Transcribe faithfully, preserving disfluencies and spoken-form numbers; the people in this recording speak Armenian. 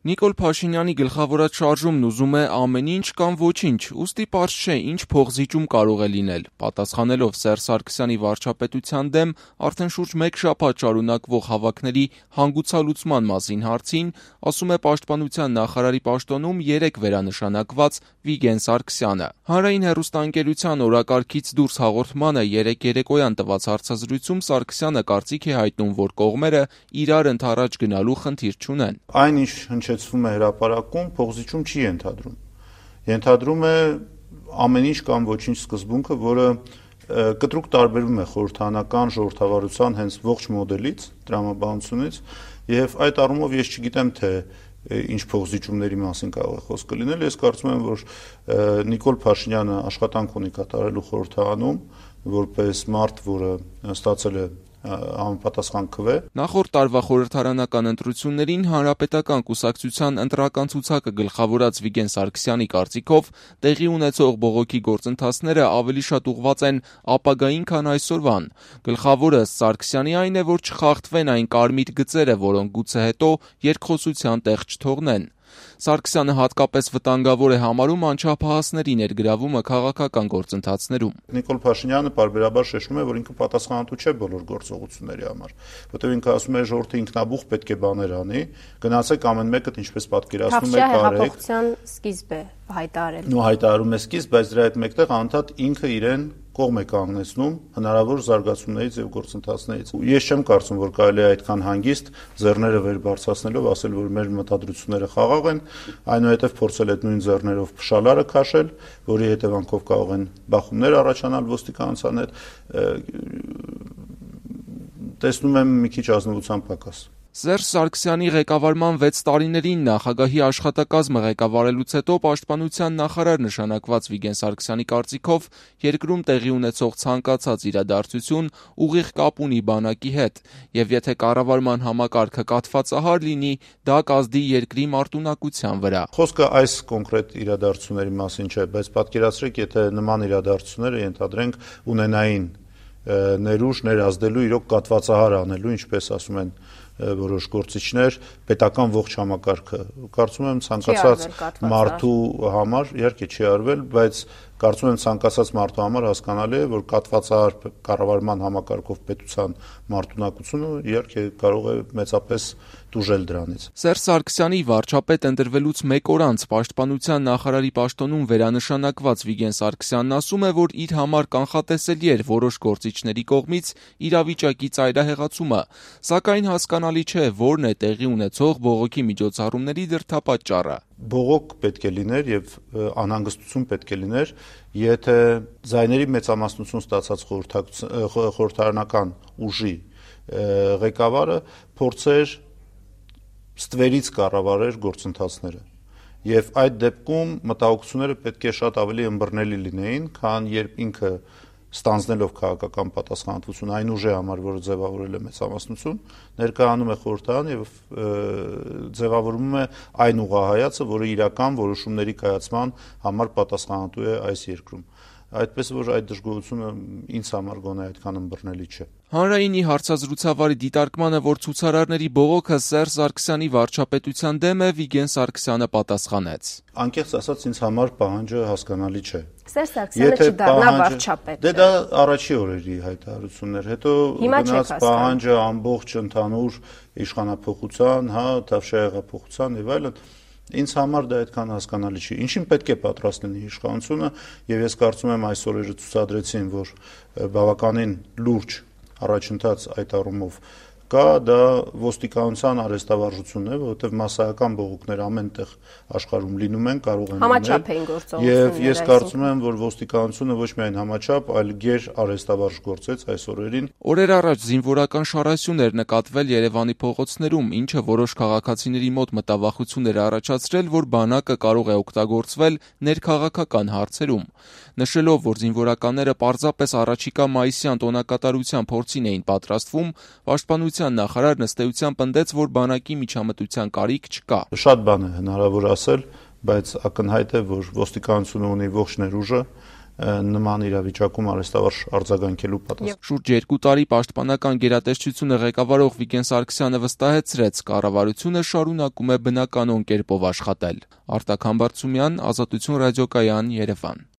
Նիկոլ Փաշինյանի գլխավորած շարժումն ուզում է ամեն ինչ կամ ոչինչ, ուստի պարզ չէ ինչ փոխզիջում կարող է լինել։ Պատասխանելով Սերժ Սարգսյանի վարչապետության դեմ արդեն շուրջ մեկ շաբաթ շարունակվող հավաքների հանգուցալուծման մասին հարցին, ասում է Պաշտպանության նախարարի պաշտոնում երեք վերանշանակված Վիգեն Սարգսյանը։ Հանրային հեռուստաընկերության օրակարգից դուրս հաղորդմանը երեկ երեկոյան տված հարցազրույցում Սարգսյանը կարծիք է հայտնում, որ կողմերը իրար ընդառաջ գնալու խնդիր չունեն։ Այն ինչ հնչեցվում է հրապարակում, փոխզիջում չի ենթադրում։ Ենթադրում է ամեն ինչ կամ ոչինչ սկզբունքը, որը կտրուկ տարբերվում է խորհրդարանական ժողովրդավարության հենց ողջ մոդելից, տրամաբանությունից, եւ այդ առումով ես չգիտեմ, թե ինչ փոխզիջումների մասին կարող է խոսքը լինել։ Ես կարծում եմ, որ Նիկոլ Փաշինյանը աշխատանք ունի կատարելու խորհրդարանում, որպես մարդ, որը ստացել է համապատասխան քվե։ Նախորդ տարվա խորհրդարանական ընտրություններին Հանրապետական կուսակցության ընտրական ցուցակը գլխավորած Վիգեն Սարգսյանի կարծիքով տեղի ունեցող բողոքի գործընթացները ավելի շատ ուղղված են ապագային, քան այսօրվան։ Գլխավորը Սարգսյանի այն է, որ չխախտվեն այն կարմիր գծերը, որոնք գուցե հետո երկխոսության տեղ չթողնեն։ Սարգսյանը հատկապես վտանգավոր է համարում անչափահասների ներգրավումը քաղաքական գործընթացներում։ Նիկոլ Փաշինյանը պարբերաբար շեշտում է, որ ինքը պատասխանատու չէ բոլոր գործողությունների համար, որտեղ ինքը ասում է ժողովրդը ինքնաբուխ պետք է բաներ անի, գնացեք ամեն մեկը ինչպես պատկերացնում եք արեք։ Հեղափոխության սկիզբ է հայտարարել։ Նո հայտարարում է սկիզբ, բայց դրա հետ մեկտեղ անդադ ինքը իրեն կողմ է կանգնեցնում հնարավոր զարգացումներից եւ գործընթացներից։ Ես չեմ կարծում, որ կարելի է այդքան հանգիստ ձեռները վեր բարձրացնելով ասել, որ մեր մտադրությունները խաղաղ են, այնուհետև փորձել այդ նույն ձեռներով փշալարը քաշել, որի հետևանքով կարող են բախումներ առաջանալ ոստիկանության հետ։ Տեսնում եմ մի քիչ ազնվության պակաս։ Սերժ Սարգսյանի ղեկավարման վեց տարիներին նախագահի աշխատակազմը ղեկավարելուց հետո Պաշտպանության նախարար նշանակված Վիգեն Սարգսյանի կարծիքով երկրում տեղի ունեցող ցանկացած իրադարձություն ուղիղ կապ ունի բանակի հետ, եւ եթե կառավարման համակարգը կաթվածահար լինի, դա կազդի երկրի մարտունակության վրա։ Խոսքը այս կոնկրետ իրադարձությունների մասին չէ, բայց պատկերացրեք, եթե նման իրադարձությունները ենթադրենք ունենային ներուժ ներազդելու, իրոք կաթվածահար անելու, ինչպես ասում են որոշ գործիչներ, պետական ողջ համակարգը։ Կարծում եմ ցանկացած մարդու համար իհարկե չի արվել, բայց կարծում եմ ցանկացած մարդու համար հասկանալի է, որ կաթվածահար կառավարման համակարգով պետության մարտունակությունը իհարկե կարող է մեծապես տուժել դրանից։ Սերժ Սարգսյանի վարչապետ ընտրվելուց մեկ օր անց Պաշտպանության նախարարի պաշտոնում վերանշանակված Վիգեն Սարգսյանն ասում է, որ իր համար կանխատեսելի էր որոշ գործիչների կողմից իրավիճակի ծայրահեղացումը, սակայն հասկանալի չէ, որն է տեղի ունեցող բողոքի միջոցառումների դրդապատճառը։ Բողոք պետք է լիներ եւ անհանգստություն պետք է լիներ, եթե ձայների մեծամասնություն ստացած խորհրդարանական ուժի ղեկավարը փորձեր ստվերից կառավարել գործընթացները։ Եվ այդ դեպքում մտահոգությունները պետք է շատ ավելի ըմբռնելի լինեին, քան երբ ինքը ստանձնելով քաղաքական պատասխանատվություն այն ուժի համար, որը ձևավորել է մեծամասնություն, ներկայանում է խորհրդարան եւ ձևավորվում է այն ուղղահայացը, որը իրական որոշումների կայացման համար պատասխանատու է այս երկրում։ Այդպես որ այդ դժգոհությունը ինձ համար գոնե այդքան ըմբռնելի չէ։ Հանրայինի հարցազրույցավարի դիտարկմանը, որ ցուցարարների բողոքը Սերժ Սարգսյանի վարչապետության դեմ է, Վիգեն Սարգսյանը պատասխանեց. Անկեղծ ասած, ինձ համար պահանջը հասկանալի չէ։ Սերժ Սարգսյանը չդառնա վարչապետ։ Դե դա առաջի օրերի հայտարարություններ, հետո գնաց պահանջը ամբողջ ընդհանուր իշխանափոխության, հա, Թավշյա եւ այլն։ Ինձ համար դա այդքան հասկանալի չի։ Ինչին պետք է պատրաստ լինի իշխանությունը, եւ ես կարծում եմ այս օրերը ցուցադրեցին, որ բավականին լուրջ առաջընթաց այդ առումով կա, դա ոստիկանության արհեստավարժությունն է, որովհետև մասսայական բողոքներ ամենտեղ աշխարհում լինում են, կարող են համաչափ են գործողությունները։ Եվ ես կարծում եմ, որ ոստիկանությունը ոչ միայն համաչափ, այլ գեր արհեստավարժ գործեց այս օրերին։ Օրեր առաջ զինվորական շարասյուն էր նկատվել Երևանի փողոցներում, ինչը որոշ քաղաքացիների մոտ մտավախություն էր առաջացրել, որ բանակը կարող է օգտագործվել ներքաղաքական հարցերում։ Նշելով, որ զինվորականները պարզապես առաջիկա մայիսյան տոնակատարության փորձին էին պատրաստվում, Պաշտպանության նախարարն ըստ էության պնդեց, որ բանակի միջամտության կարիք չկա։ Շատ բան է հնարավոր ասել, բայց ակնհայտ է, որ ոստիկանությունը ունի ողջ ներուժը նման իրավիճակում արհեստավարժ արձագանքելու պատասխան։ Շուրջ երկու տարի պաշտպանական գերատեսչությունը ղեկավարող Վիգեն Սարգսյանը վստահեցրեց, կառավարությունը շարունակում է բնականոն կերպով աշխատել։ Արտակ Համբարձումյան, Ազատություն ռադիոկայան, Երևան։